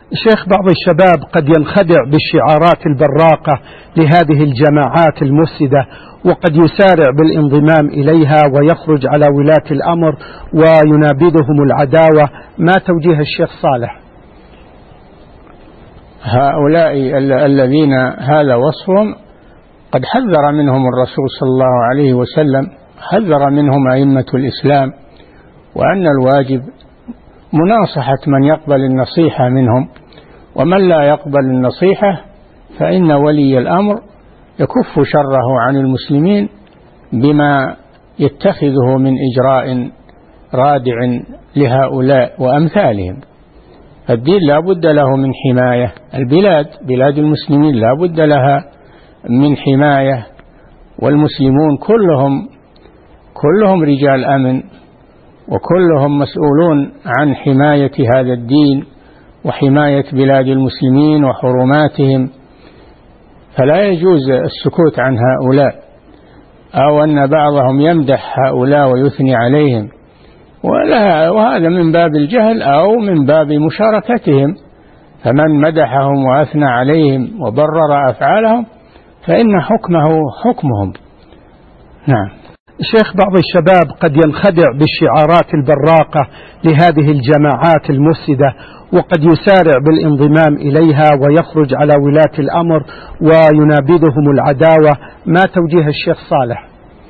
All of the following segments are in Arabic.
شيخ، بعض الشباب قد ينخدع بالشعارات البراقة لهذه الجماعات المفسدة، وقد يسارع بالانضمام إليها ويخرج على ولاة الأمر وينابذهم العداوة. ما توجيه الشيخ صالح؟ هؤلاء الذين هذا وصفهم قد حذر منهم الرسول صلى الله عليه وسلم، حذر منهم أئمة الإسلام، وأن الواجب مناصحة من يقبل النصيحة منهم، ومن لا يقبل النصيحة فإن ولي الأمر يكف شره عن المسلمين بما يتخذه من إجراء رادع لهؤلاء وأمثالهم. الدين لا بد له من حماية، بلاد المسلمين لا بد لها من حماية، والمسلمون كلهم رجال أمن، وكلهم مسؤولون عن حماية هذا الدين وحماية بلاد المسلمين وحرماتهم، فلا يجوز السكوت عن هؤلاء أو أن بعضهم يمدح هؤلاء ويثني عليهم، وهذا من باب الجهل أو من باب مشاركتهم. فمن مدحهم وأثنى عليهم وبرر أفعالهم فإن حكمه حكمهم. نعم. شيخ، بعض الشباب قد ينخدع بالشعارات البراقة لهذه الجماعات المفسدة، وقد يسارع بالانضمام إليها ويخرج على ولاة الأمر وينابذهم العداوة. ما توجيه الشيخ صالح؟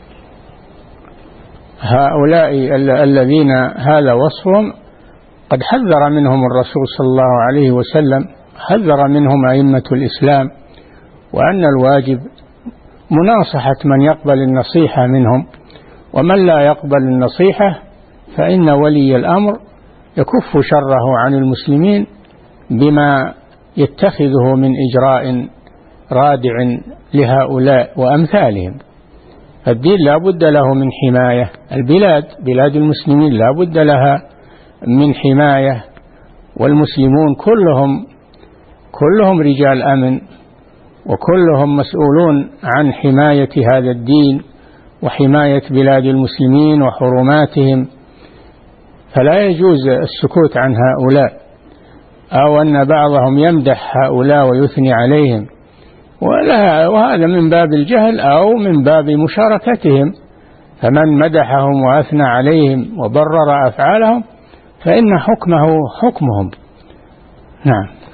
هؤلاء الذين هذا وصفهم قد حذر منهم الرسول صلى الله عليه وسلم، حذر منهم أئمة الإسلام، وأن الواجب مناصحة من يقبل النصيحة منهم، ومن لا يقبل النصيحة فإن ولي الأمر يكف شره عن المسلمين بما يتخذه من إجراء رادع لهؤلاء وأمثالهم. الدين لا بد له من حماية، بلاد المسلمين لا بد لها من حماية، والمسلمون كلهم رجال أمن، وكلهم مسؤولون عن حماية هذا الدين وحماية بلاد المسلمين وحرماتهم، فلا يجوز السكوت عن هؤلاء أو أن بعضهم يمدح هؤلاء ويثني عليهم، وهذا من باب الجهل أو من باب مشاركتهم. فمن مدحهم وأثنى عليهم وبرر أفعالهم فإن حكمه حكمهم. نعم.